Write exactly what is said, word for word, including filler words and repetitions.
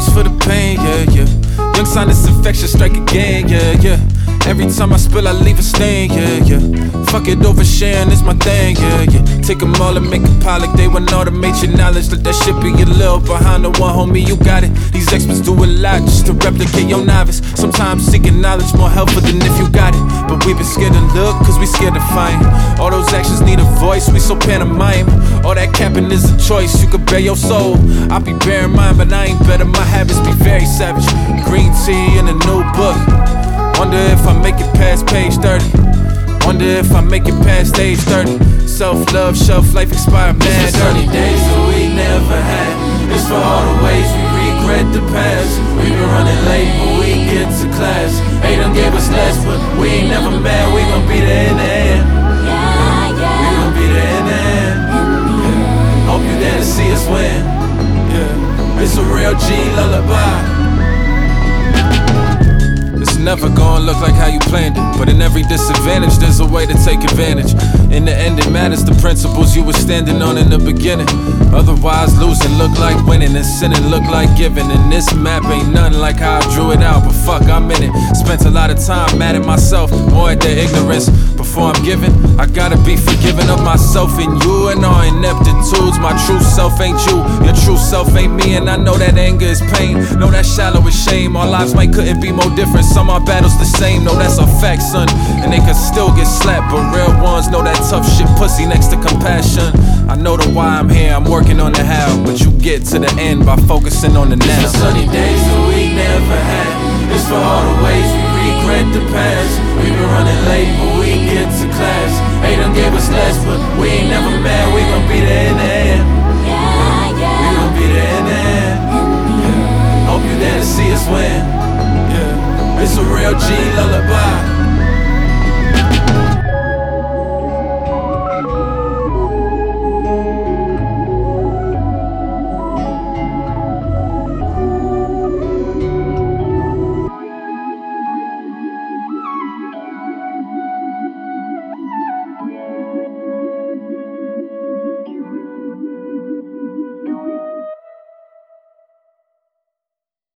brace for the pain, yeah, yeah. Young sinus infection strike again, yeah, yeah. Every time I spill, I leave a stain, yeah, yeah. Fuck it, oversharing is my thing, yeah, yeah. Take them all and make a pile like they want automate your knowledge. Let that shit be a little behind the one, homie, you got it. These experts do a lot just to replicate your novice. Sometimes seeking knowledge more helpful than if you got it. But we been scared to look, cause we scared to find. All those actions need a voice, we so pantomime. All that capping is a choice, you could bear your soul. I be bearing mine, but I ain't better, my habits be very savage. Green tea in a new book. Wonder if I make it past page thirty. Wonder if I make it past age thirty. Self-love, shelf life expired, man. It's early days that we never had. It's for all the ways we regret the past. We been running late, but we get to class. They done gave us less, but we ain't never mad. We gon' be there in the end. We gon' be there in the end. Yeah. Hope you there to see us win. Yeah. It's a real G lullaby. It's never gonna look like how you planned it, but in every disadvantage there's a way to take advantage. In the end it matters the principles you were standing on in the beginning. Otherwise losing look like winning and sinning look like giving. And this map ain't nothing like how I drew it out, but fuck, I'm in it. Spent a lot of time mad at myself, more at their ignorance. Before I'm giving, I gotta be forgiving of myself and you and our ineptitudes. My true self ain't you, your true self ain't me. And I know that anger is pain, know that shallow is shame. Our lives might couldn't be more different, some our battles the same. No, that's a fact, son, and they could still get slapped. But real ones know that tough shit pussy next to compassion. I know the why I'm here, I'm working on the how. But you get to the end by focusing on the now. It's the sunny days that we never had. It's for all the ways we regret the past. We been running late, but we get to class. They done gave us less, but we ain't never mad. We gon' be there in the end.